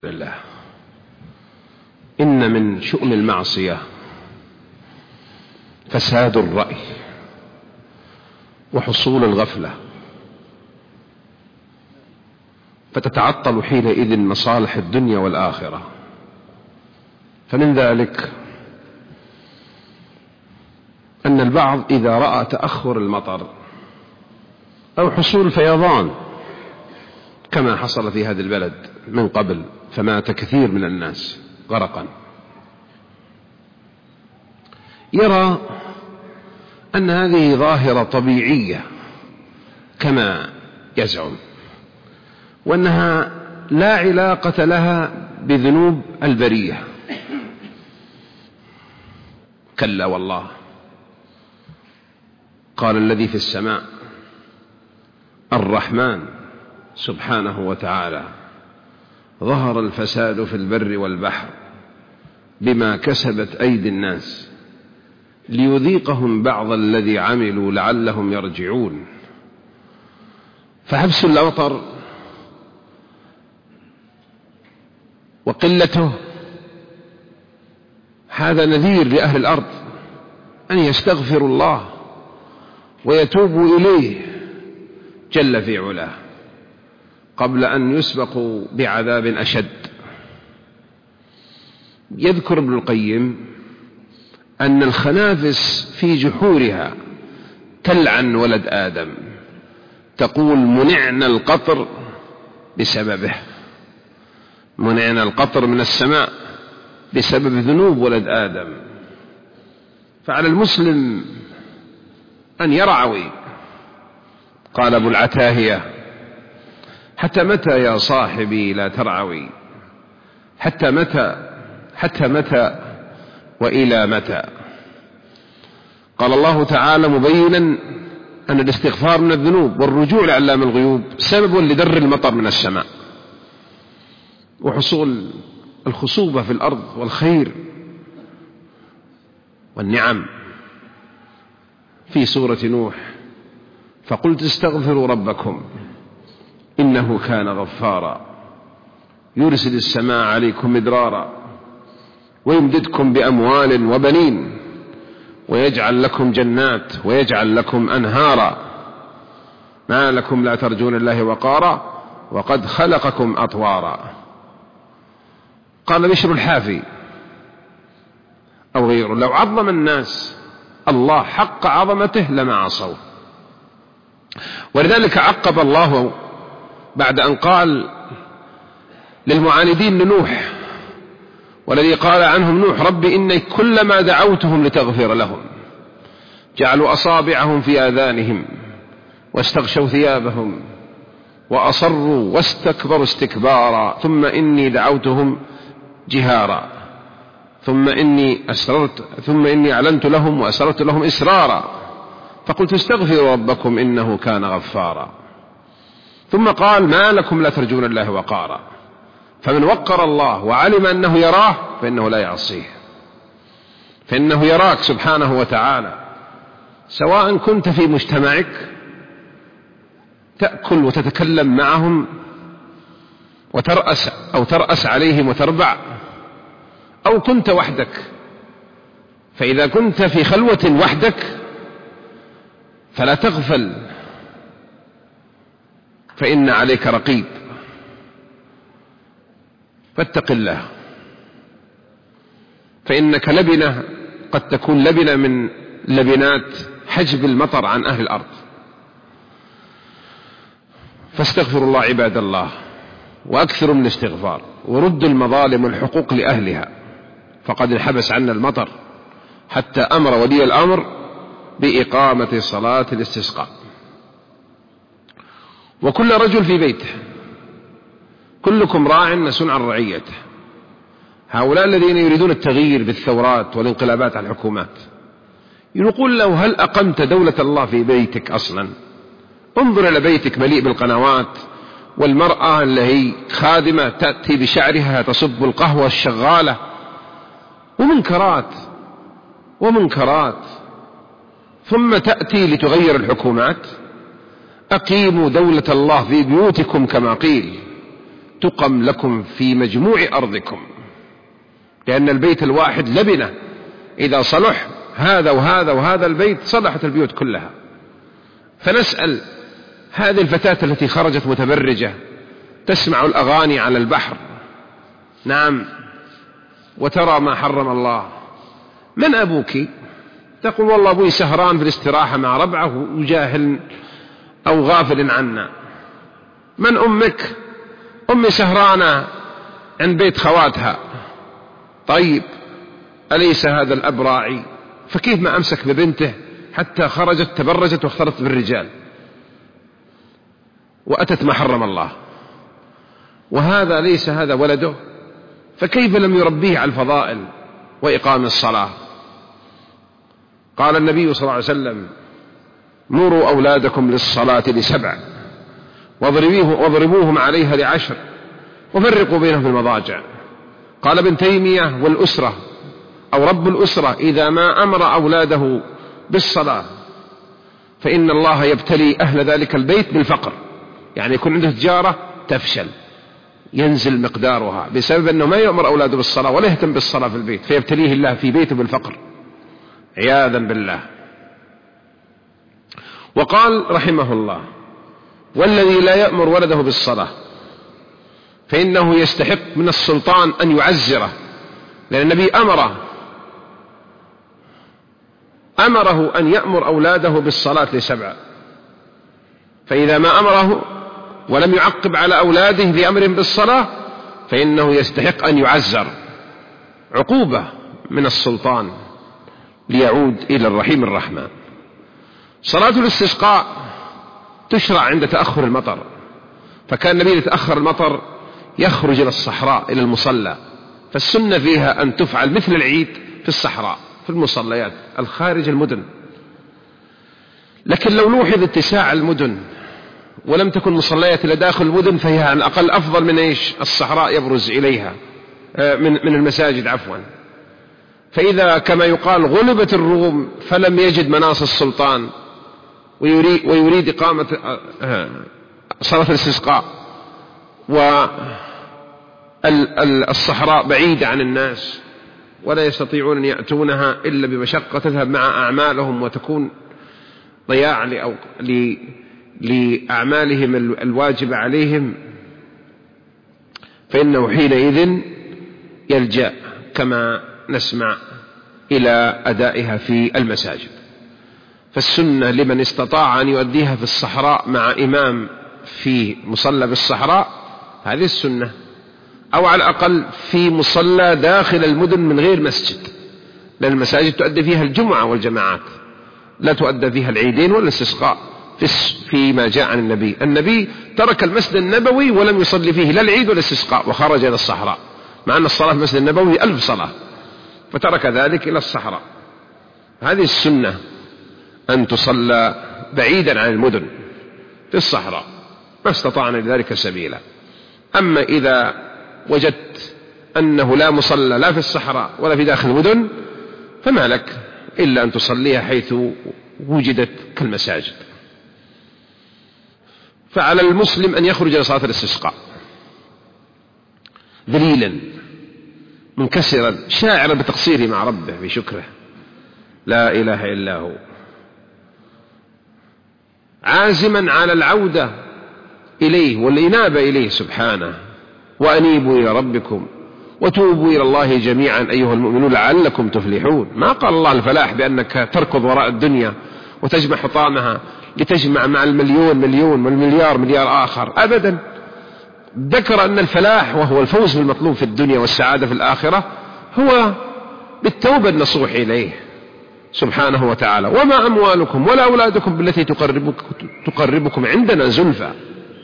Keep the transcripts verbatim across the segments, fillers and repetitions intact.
لله. إن من شؤم المعصية فساد الرأي وحصول الغفلة، فتتعطل حينئذ مصالح الدنيا والآخرة. فمن ذلك أن البعض إذا رأى تأخر المطر أو حصول فيضان كما حصل في هذا البلد من قبل، فمات كثير من الناس غرقا، يرى أن هذه ظاهرة طبيعية كما يزعم، وأنها لا علاقة لها بذنوب البرية. كلا والله، قال الذي في السماء الرحمن سبحانه وتعالى: ظهر الفساد في البر والبحر بما كسبت أيدي الناس ليذيقهم بعض الذي عملوا لعلهم يرجعون. فحبس المطر وقلته هذا نذير لأهل الأرض أن يستغفروا الله ويتوبوا إليه جل في علاه قبل أن يسبقوا بعذاب أشد. يذكر ابن القيم أن الخنافس في جحورها تلعن ولد آدم، تقول: منعنا القطر بسببه، منعنا القطر من السماء بسبب ذنوب ولد آدم. فعلى المسلم أن يرعوي. قال أبو العتاهية: حتى متى يا صاحبي لا ترعوي؟ حتى متى حتى متى وإلى متى؟ قال الله تعالى مبينا أن الاستغفار من الذنوب والرجوع لعلام الغيوب سبب لدر المطر من السماء وحصول الخصوبة في الأرض والخير والنعم. في سورة نوح: فقلت استغفروا ربكم إنه كان غفارا يرسل السماء عليكم مدرارا ويمددكم بأموال وبنين ويجعل لكم جنات ويجعل لكم أنهارا ما لكم لا ترجون الله وقارا وقد خلقكم أطوارا. قال بشر الحافي أو غيره: لو عظم الناس الله حق عظمته لما عصوا. ولذلك عقب الله بعد أن قال للمعاندين لنوح والذي قال عنهم نوح: رب إني كلما دعوتهم لتغفر لهم جعلوا أصابعهم في آذانهم واستغشوا ثيابهم وأصروا واستكبروا استكبارا ثم إني دعوتهم جهارا ثم إني أسررت ثم إني أعلنت لهم وأسررت لهم إسرارا فقلت استغفروا ربكم إنه كان غفارا. ثم قال: ما لكم لا ترجون الله وقارا. فمن وقر الله وعلم أنه يراه فإنه لا يعصيه، فإنه يراك سبحانه وتعالى، سواء كنت في مجتمعك تأكل وتتكلم معهم وترأس أو ترأس عليهم وتربع، أو كنت وحدك. فإذا كنت في خلوة وحدك فلا تغفل، فإن عليك رقيب، فاتق الله، فإنك لبنة قد تكون لبنة من لبنات حجب المطر عن أهل الأرض. فاستغفروا الله عباد الله، وأكثروا من الاستغفار، وردوا المظالم والحقوق لأهلها، فقد انحبس عنا المطر حتى أمر ولي الأمر بإقامة صلاة الاستسقاء. وكل رجل في بيته، كلكم راع مسؤول عن رعيته. هؤلاء الذين يريدون التغيير بالثورات والانقلابات على الحكومات يقول له: هل أقمت دولة الله في بيتك أصلا؟ انظر إلى بيتك مليء بالقنوات، والمرأة اللي هي خادمة تأتي بشعرها تصب القهوة الشغالة، ومنكرات ومنكرات، ثم تأتي لتغير الحكومات. أقيموا دولة الله في بيوتكم كما قيل، تقم لكم في مجموع أرضكم، لأن البيت الواحد لبنة، إذا صلح هذا وهذا وهذا البيت صلحت البيوت كلها. فنسأل هذه الفتاة التي خرجت متبرجة تسمع الأغاني على البحر، نعم، وترى ما حرم الله، من أبوك؟ تقول والله أبوي سهران في الاستراحة مع ربعه وجاهل أو غافل عنا. من أمك؟ أمي سهرانة عند بيت خواتها. طيب أليس هذا الأب راعي؟ فكيف ما أمسك ببنته حتى خرجت تبرجت واختلطت بالرجال وأتت ما حرم الله، وهذا ليس هذا ولده؟ فكيف لم يربيه على الفضائل وإقام الصلاة؟ قال النبي صلى الله عليه وسلم: مروا أولادكم للصلاة لسبع واضربوهم عليها لعشر وفرقوا بينهم في المضاجع. قال ابن تيمية: والأسرة أو رب الأسرة إذا ما أمر أولاده بالصلاة فإن الله يبتلي أهل ذلك البيت بالفقر، يعني يكون عنده تجارة تفشل ينزل مقدارها بسبب أنه ما يأمر أولاده بالصلاة ولا يهتم بالصلاة في البيت، فيبتليه الله في بيته بالفقر عياذا بالله. وقال رحمه الله: والذي لا يأمر ولده بالصلاة فإنه يستحق من السلطان أن يعزره، لأن النبي أمره أمره أن يأمر أولاده بالصلاة لسبع، فإذا ما أمره ولم يعقب على أولاده بأمرهم بالصلاة فإنه يستحق أن يعزر عقوبة من السلطان ليعود إلى الرحيم الرحمن. صلاة الاستسقاء تشرع عند تأخر المطر، فكان النبي يتأخر المطر يخرج إلى الصحراء إلى المصلى، فالسنة فيها أن تفعل مثل العيد في الصحراء في المصليات الخارج المدن. لكن لو نوحظ اتساع المدن ولم تكن مصليات إلى داخل المدن فهي على الأقل أفضل من إيش الصحراء يبرز إليها من من المساجد عفوا. فإذا كما يقال غلبت الروم فلم يجد مناص السلطان ويريد, ويريد إقامة صلاة الاستسقاء والصحراء بعيدة عن الناس ولا يستطيعون أن يأتونها إلا بمشقة تذهب مع أعمالهم وتكون ضياع لأعمالهم الواجبة عليهم، فإنه حينئذ يلجأ كما نسمع إلى أدائها في المساجد. فالسنة لمن استطاع أن يؤديها في الصحراء مع إمام في مصلى بالصحراء هذه السنة، أو على الأقل في مصلى داخل المدن من غير مسجد، لأن المساجد تؤدي فيها الجمعة والجماعات، لا تؤدى فيها العيدين ولا الاستسقاء فيما جاء عن النبي. النبي ترك المسجد النبوي ولم يصلي فيه لا العيد ولا الاستسقاء وخرج إلى الصحراء، مع أن الصلاة في المسجد النبوي ألف صلاة، فترك ذلك إلى الصحراء. هذه السنة أن تصلى بعيدا عن المدن في الصحراء ما استطعنا لذلك سبيلا. أما إذا وجدت أنه لا مصلى لا في الصحراء ولا في داخل المدن فما لك إلا أن تصليها حيث وجدت كالمساجد. فعلى المسلم أن يخرج إلى صلاة الاستسقاء ذليلا منكسرا شاعرا بتقصيره مع ربه بشكره لا إله إلا هو، عازما على العودة إليه والإنابة إليه سبحانه. وأنيبوا إلى ربكم وتوبوا إلى الله جميعا أيها المؤمنون لعلكم تفلحون. ما قال الله الفلاح بأنك تركض وراء الدنيا وتجمع حطامها لتجمع مع المليون مليون والمليار مليار آخر أبدا. ذكر أن الفلاح وهو الفوز بالمطلوب في الدنيا والسعادة في الآخرة هو بالتوبة النصوح إليه سبحانه وتعالى. وما أموالكم ولا أولادكم بالتي تقربك تقربكم عندنا زلفى.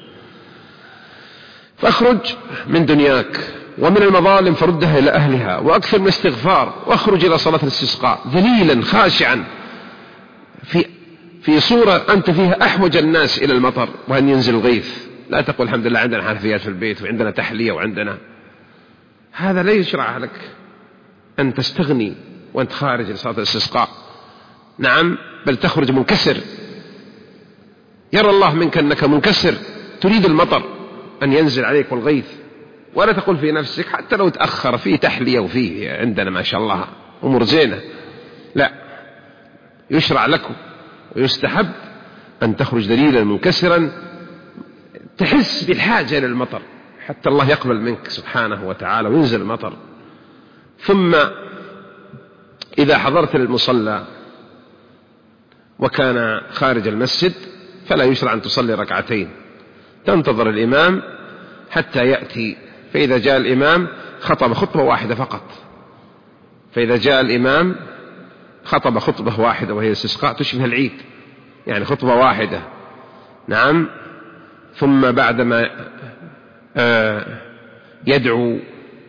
فاخرج من دنياك ومن المظالم فردها إلى أهلها وأكثر من الاستغفار، واخرج إلى صلاة الاستسقاء ذليلا خاشعا في في صورة أنت فيها أحوج الناس إلى المطر وأن ينزل الغيث. لا تقول الحمد لله عندنا حنفيات في البيت وعندنا تحلية وعندنا، هذا لا يشرع لك أن تستغني وأنت خارج لصلاة الاستسقاء. نعم، بل تخرج منكسر، يرى الله منك أنك منكسر تريد المطر أن ينزل عليك والغيث ولا تقول في نفسك حتى لو تأخر فيه تحلية وفيه عندنا ما شاء الله أمور زينة، لا، يشرع لكم ويستحب أن تخرج دليلا منكسرا تحس بالحاجة للمطر حتى الله يقبل منك سبحانه وتعالى وينزل المطر. ثم إذا حضرت المصلى وكان خارج المسجد فلا يشرع أن تصلي ركعتين، تنتظر الإمام حتى يأتي، فإذا جاء الإمام خطب خطبة واحدة فقط، فإذا جاء الإمام خطب خطبة واحدة وهي الاستسقاء تشبه العيد، يعني خطبة واحدة. نعم. ثم بعدما يدعو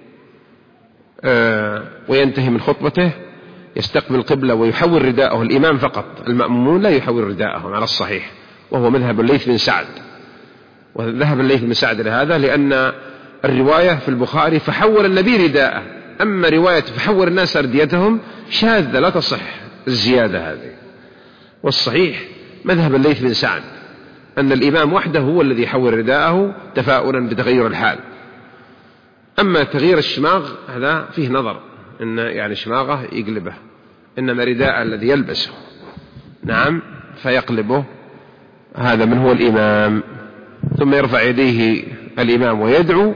وينتهي من خطبته يستقبل القبلة ويحول رداءه، الإمام فقط، المأمومون لا يحول رداءهم على الصحيح، وهو مذهب الليث بن سعد. وذهب الليث بن سعد لهذا لأن الرواية في البخاري فحول النبي رداءه، أما رواية فحول الناس أرديتهم شاذة لا تصح الزيادة هذه. والصحيح مذهب الليث بن سعد أن الإمام وحده هو الذي يحول رداءه تفاؤلا بتغير الحال. أما تغيير الشماغ هذا فيه نظر، إن يعني شماغه يقلبه، إنما رداء الذي يلبسه نعم فيقلبه هذا من هو الإمام. ثم يرفع يديه الإمام ويدعو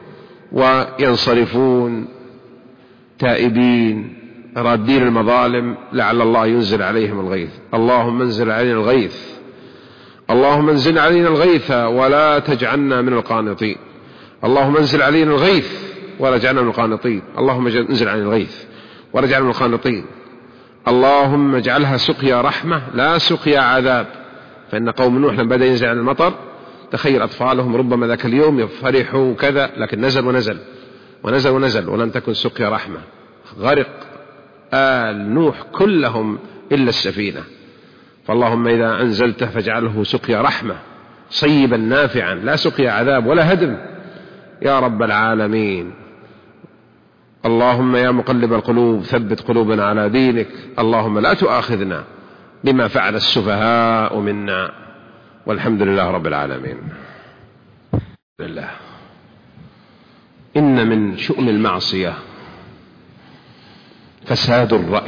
وينصرفون تائبين رادين المظالم لعل الله ينزل عليهم الغيث. اللهم انزل علينا الغيث، اللهم انزل علينا الغيث ولا تجعلنا من القانطين، اللهم انزل علينا الغيث ولا تجعلنا من القانطين، اللهم انزل علينا الغيث ولا تجعلنا من القانطين، اللهم اجعلها سقيا رحمة لا سقيا عذاب. فإن قوم نوح لما بدأ ينزل عن المطر تخيل أطفالهم ربما ذاك اليوم يفرحوا كذا، لكن نزل ونزل ونزل ونزل ولم تكن سقيا رحمة، غرق آل نوح كلهم إلا السفينة. فاللهم إذا أنزلته فاجعله سقيا رحمة صيبا نافعا لا سقيا عذاب ولا هدم يا رب العالمين. اللهم يا مقلب القلوب ثبت قلوبنا على دينك، اللهم لا تؤاخذنا بما فعل السفهاء منا، والحمد لله رب العالمين. لله. إن من شؤم المعصية فساد الرأي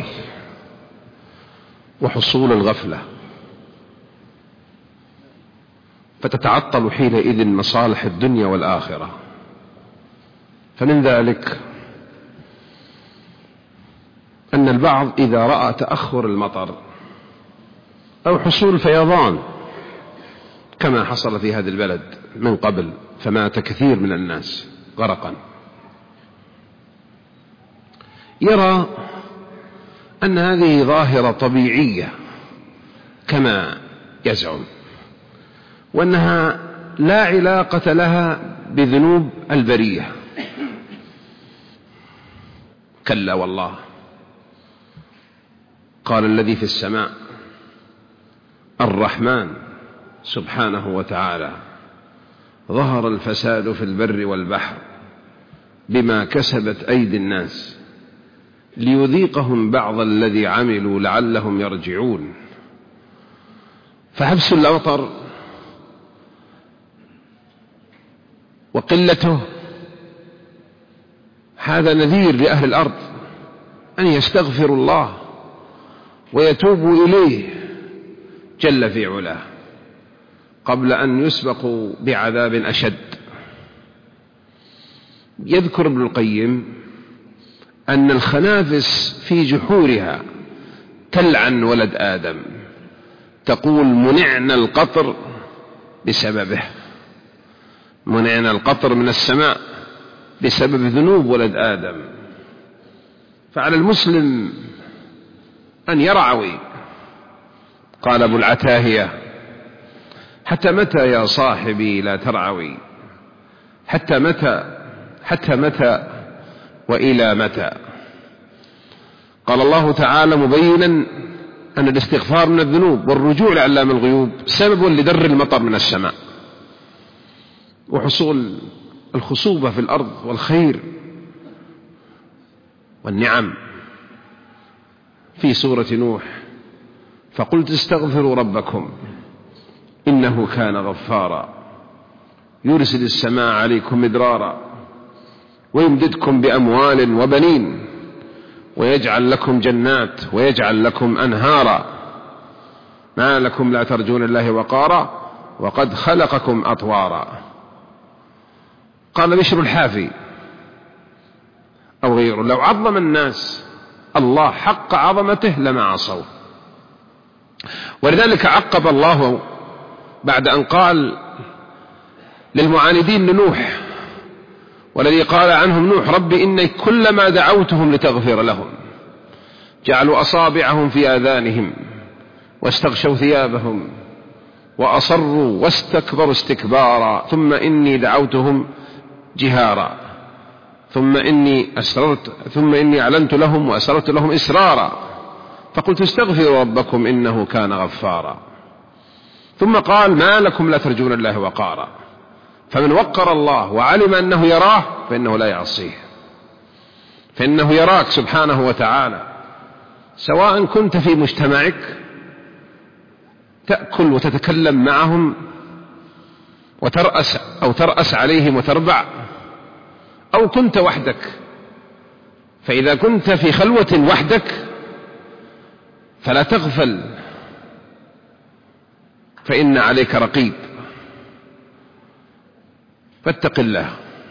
وحصول الغفلة، فتتعطل حينئذ مصالح الدنيا والآخرة. فمن ذلك أن البعض إذا رأى تأخر المطر أو حصول فيضان كما حصل في هذا البلد من قبل فمات كثير من الناس غرقا، يرى أن هذه ظاهرة طبيعية كما يزعم، وأنها لا علاقة لها بذنوب البرية. كلا والله. قال الذي في السماء الرحمن سبحانه وتعالى ظهر الفساد في البر والبحر بما كسبت أيدي الناس ليذيقهم بعض الذي عملوا لعلهم يرجعون. فحبس المطر وقلته هذا نذير لأهل الأرض أن يستغفروا الله ويتوبوا إليه جل في علاه قبل أن يسبقوا بعذاب أشد. يذكر ابن القيم أن الخنافس في جحورها تلعن ولد آدم، تقول منعنا القطر بسببه، منعنا القطر من السماء بسبب ذنوب ولد آدم. فعلى المسلم أن يرعوي. قال أبو العتاهية حتى متى يا صاحبي لا ترعوي، حتى متى حتى متى وإلى متى. قال الله تعالى مبينا أن الاستغفار من الذنوب والرجوع لعلام الغيوب سبب لدر المطر من السماء وحصول الخصوبة في الأرض والخير والنعم. في سورة نوح فقلت استغفروا ربكم إنه كان غفارا يرسل السماء عليكم مدرارا ويمددكم بأموال وبنين ويجعل لكم جنات ويجعل لكم أنهارا ما لكم لا ترجون الله وقارا وقد خلقكم أطوارا. قال بشر الحافي أو غيره: لو عظم الناس الله حق عظمته لما عصوا. ولذلك عقب الله بعد أن قال للمعاندين لنوح والذي قال عنهم نوح: رب إني كلما دعوتهم لتغفر لهم جعلوا أصابعهم في آذانهم واستغشوا ثيابهم وأصروا واستكبروا استكبارا ثم إني دعوتهم جهارا ثم إني أسررت ثم إني أعلنت لهم وأسررت لهم إسرارا فقلت استغفروا ربكم إنه كان غفارا. ثم قال: ما لكم لا ترجون الله وقارا. فمن وقر الله وعلم أنه يراه فإنه لا يعصيه، فإنه يراك سبحانه وتعالى، سواء كنت في مجتمعك تأكل وتتكلم معهم وترأس أو ترأس عليهم وتربع، أو كنت وحدك. فإذا كنت في خلوة وحدك فلا تغفل، فإن عليك رقيب، فاتق الله،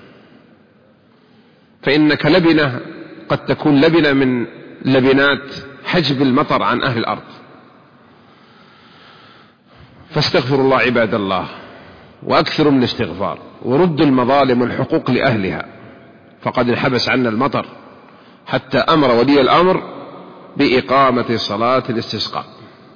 فإنك لبنة قد تكون لبنة من لبنات حجب المطر عن أهل الأرض. فاستغفروا الله عباد الله، وأكثروا من الاستغفار، وردوا المظالم والحقوق لأهلها، فقد انحبس عنا المطر حتى أمر ولي الأمر بإقامة صلاة الاستسقاء.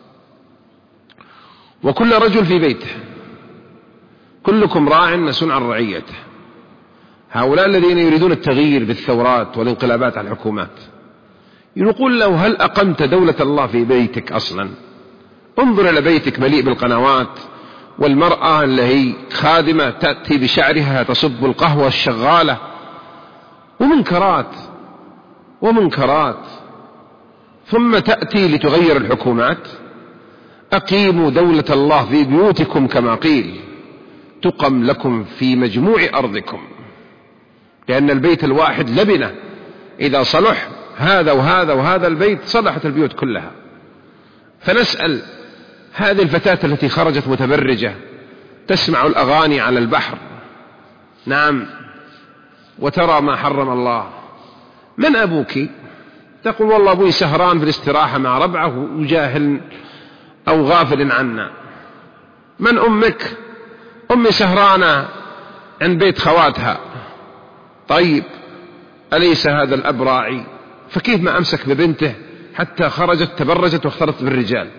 وكل رجل في بيته، كلكم راع مسؤول عن رعيته. هؤلاء الذين يريدون التغيير بالثورات والانقلابات على الحكومات يقول له: هل أقمت دولة الله في بيتك أصلا؟ انظر إلى بيتك مليء بالقنوات، والمرأة اللي هي خادمة تأتي بشعرها تصب القهوة الشغالة، ومنكرات ومنكرات، ثم تأتي لتغير الحكومات. أقيموا دولة الله في بيوتكم كما قيل تقم لكم في مجموع أرضكم، لأن البيت الواحد لبنة، إذا صلح هذا وهذا وهذا البيت صلحت البيوت كلها. فنسأل هذه الفتاة التي خرجت متبرجة تسمع الأغاني على البحر، نعم، وترى ما حرم الله، من أبوك؟ تقول: والله أبوي سهران في الاستراحة مع ربعه وجاهل أو غافل عنا. من أمك؟ أمي سهرانة عند بيت خواتها. طيب، أليس هذا الأب راعي؟ فكيف ما أمسك ببنته حتى خرجت تبرجت واختلطت بالرجال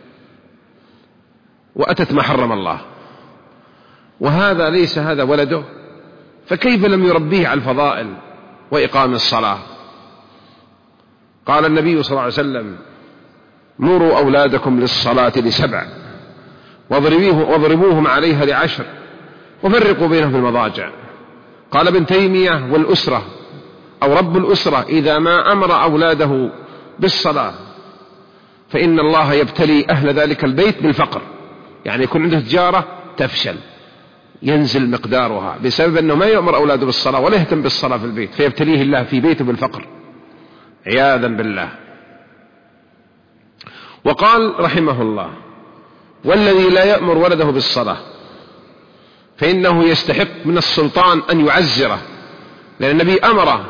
وأتت ما حرم الله، وهذا ليس هذا ولده؟ فكيف لم يربيه على الفضائل وإقام الصلاة؟ قال النبي صلى الله عليه وسلم: مروا أولادكم للصلاة لسبع واضربوهم عليها لعشر وفرقوا بينهم في المضاجع. قال ابن تيمية: والأسرة أو رب الأسرة إذا ما أمر أولاده بالصلاة فإن الله يبتلي أهل ذلك البيت بالفقر، يعني يكون عنده تجارة تفشل ينزل مقدارها بسبب أنه ما يأمر أولاده بالصلاة ولا يهتم بالصلاة في البيت، فيبتليه الله في بيته بالفقر عياذا بالله. وقال رحمه الله: والذي لا يأمر ولده بالصلاة فإنه يستحق من السلطان أن يعزره، لأن النبي أمره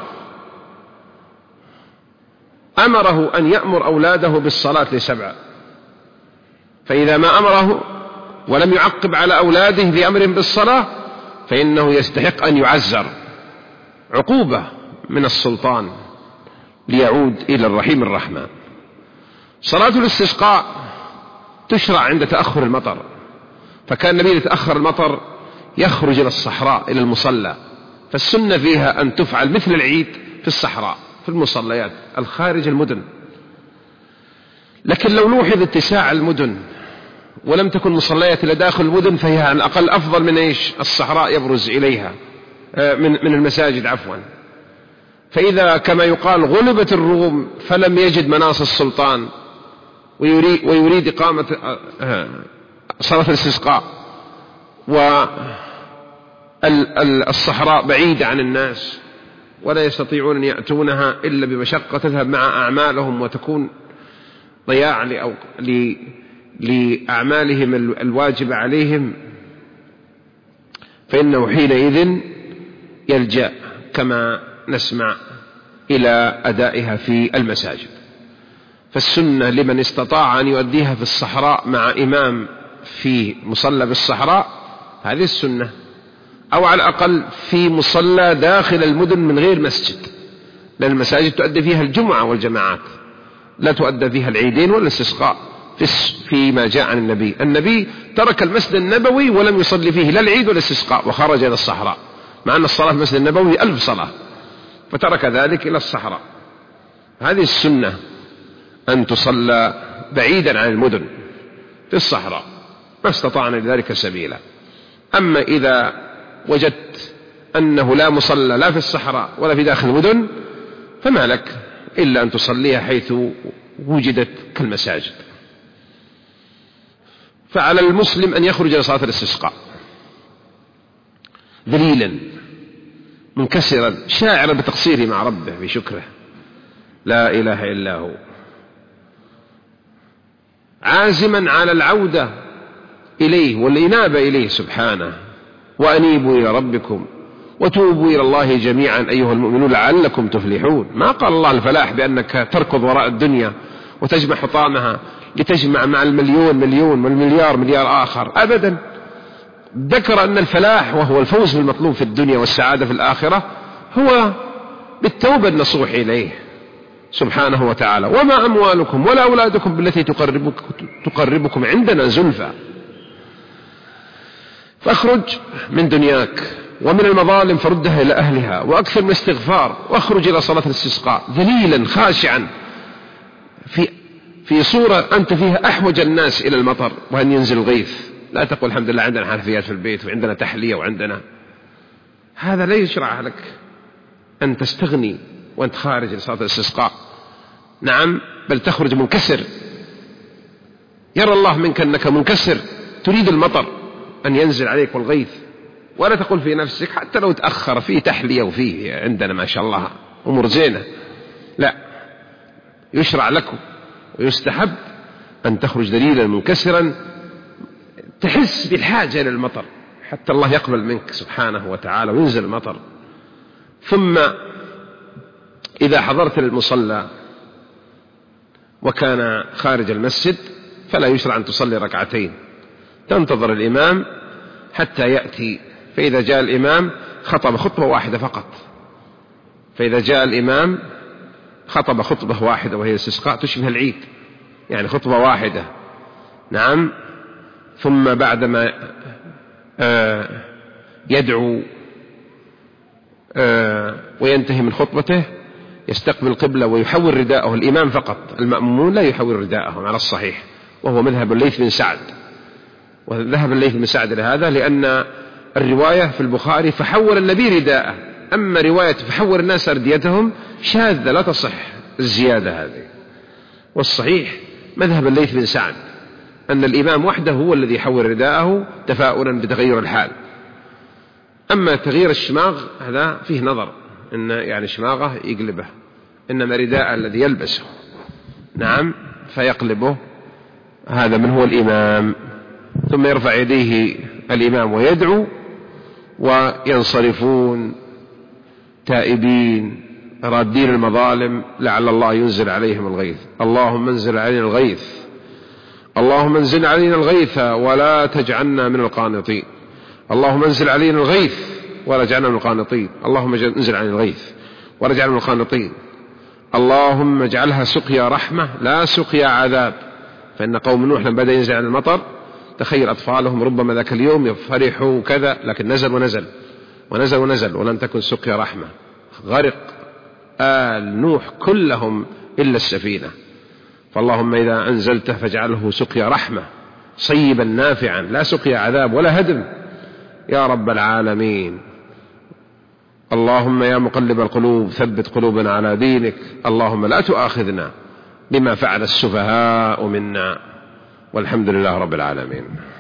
أمره أن يأمر أولاده بالصلاة لسبعة، فإذا ما أمره ولم يعقب على أولاده في أمرهم بالصلاة فإنه يستحق أن يعزر عقوبة من السلطان ليعود إلى الرحيم الرحمن. صلاة الاستسقاء تشرع عند تأخر المطر، فكان النبي يتأخر المطر يخرج إلى الصحراء إلى المصلى، فالسنة فيها أن تفعل مثل العيد في الصحراء في المصليات الخارج المدن. لكن لو نوحظ اتساع المدن ولم تكن مصليات إلى داخل المدن فهي على الأقل أفضل من إيش الصحراء يبرز إليها من من المساجد عفوا. فإذا كما يقال غلبت الروم فلم يجد مناص السلطان ويريد, ويريد إقامة صلاة الاستسقاء والصحراء بعيدة عن الناس ولا يستطيعون أن يأتونها إلا بمشقة تذهب مع أعمالهم وتكون ضياع لأعمالهم الواجبة عليهم، فإنه حينئذ يلجأ كما نسمع إلى أدائها في المساجد. فالسنة لمن استطاع أن يؤديها في الصحراء مع إمام في مصلى بالصحراء هذه السنة، أو على الأقل في مصلى داخل المدن من غير مسجد، لأن المساجد تؤدي فيها الجمعة والجماعات، لا تؤدى فيها العيدين ولا الاستسقاء فيما جاء عن النبي. النبي ترك المسجد النبوي ولم يصلي فيه لا العيد ولا الاستسقاء وخرج إلى الصحراء، مع أن الصلاة في المسجد النبوي ألف صلاة، فترك ذلك إلى الصحراء. هذه السنة أن تصلى بعيدا عن المدن في الصحراء ما استطعنا لذلك سبيلا. أما إذا وجدت أنه لا مصلى لا في الصحراء ولا في داخل المدن فما لك إلا أن تصليها حيث وجدت كالمساجد. فعلى المسلم أن يخرج إلى صلاة الاستسقاء ذليلا منكسرا شاعرا بتقصيره مع ربه بشكره لا إله إلا هو، عازما على العودة إليه والإنابة إليه سبحانه. وأنيبوا إلى ربكم وتوبوا إلى الله جميعا أيها المؤمنون لعلكم تفلحون. ما قال الله الفلاح بأنك تركض وراء الدنيا وتجمع حطامها لتجمع مع المليون مليون والمليار مليار آخر، أبدا. ذكر أن الفلاح وهو الفوز بالمطلوب في الدنيا والسعادة في الآخرة هو بالتوبة النصوح إليه سبحانه وتعالى. وما أموالكم ولا أولادكم بالتي تقربك تقربكم عندنا زلفى. فاخرج من دنياك ومن المظالم فردها إلى أهلها، وأكثر من استغفار، واخرج إلى صلاة الاستسقاء ذليلا خاشعا في في صورة أنت فيها أحوج الناس إلى المطر وأن ينزل الغيث. لا تقول الحمد لله عندنا حنفيات في البيت وعندنا تحلية وعندنا، هذا لا يشرع لك أن تستغني وأنت خارج لصلاة الاستسقاء. نعم، بل تخرج منكسر، يرى الله منك أنك منكسر تريد المطر أن ينزل عليك والغيث، ولا تقول في نفسك حتى لو تأخر فيه تحلية وفيه عندنا ما شاء الله أمور زينة. لا، يشرع لكم ويستحب أن تخرج دليلا منكسرا تحس بالحاجة إلى المطر حتى الله يقبل منك سبحانه وتعالى وينزل المطر. ثم إذا حضرت المصلى وكان خارج المسجد فلا يشرع أن تصلي ركعتين، تنتظر الإمام حتى يأتي، فإذا جاء الإمام خطب خطبة واحدة فقط. فإذا جاء الإمام خطب خطبة واحدة وهي الاستسقاء تشبه العيد، يعني خطبة واحدة. نعم. ثم بعدما يدعو وينتهي من خطبته يستقبل القبلة ويحول رداءه الإمام فقط، المأمومون لا يحول رداءهم على الصحيح، وهو مذهب الليث بن سعد. وذهب الليث بن سعد لهذا لأن الرواية في البخاري فحول النبي رداءه، أما رواية فحول الناس أرديتهم شاذة لا تصح الزيادة هذه. والصحيح مذهب الليث بن سعد أن الإمام وحده هو الذي يحول رداءه تفاؤلا بتغير الحال. أما تغيير الشماغ هذا فيه نظر، إن يعني شماغه يقلبه، إنما رداء الذي يلبسه نعم فيقلبه هذا من هو الإمام. ثم يرفع يديه الإمام ويدعو وينصرفون تائبين رادين المظالم لعل الله ينزل عليهم الغيث. اللهم انزل علينا الغيث، اللهم انزل علينا الغيث ولا تجعلنا من القانطين، اللهم انزل علينا الغيث ولا تجعلنا من القانطين، اللهم انزل علينا الغيث ولا تجعلنا من القانطين، اللهم اجعلها سقيا رحمة لا سقيا عذاب. فإن قوم نوح لما بدأ ينزل عن المطر تخيل أطفالهم ربما ذاك اليوم يفرحوا كذا، لكن نزل ونزل ونزل ونزل ولم تكن سقيا رحمة، غرق آل نوح كلهم إلا السفينة. فاللهم إذا أنزلته فاجعله سقيا رحمة صيبا نافعا لا سقيا عذاب ولا هدم يا رب العالمين. اللهم يا مقلب القلوب ثبت قلوبنا على دينك، اللهم لا تؤاخذنا بما فعل السفهاء منا، والحمد لله رب العالمين.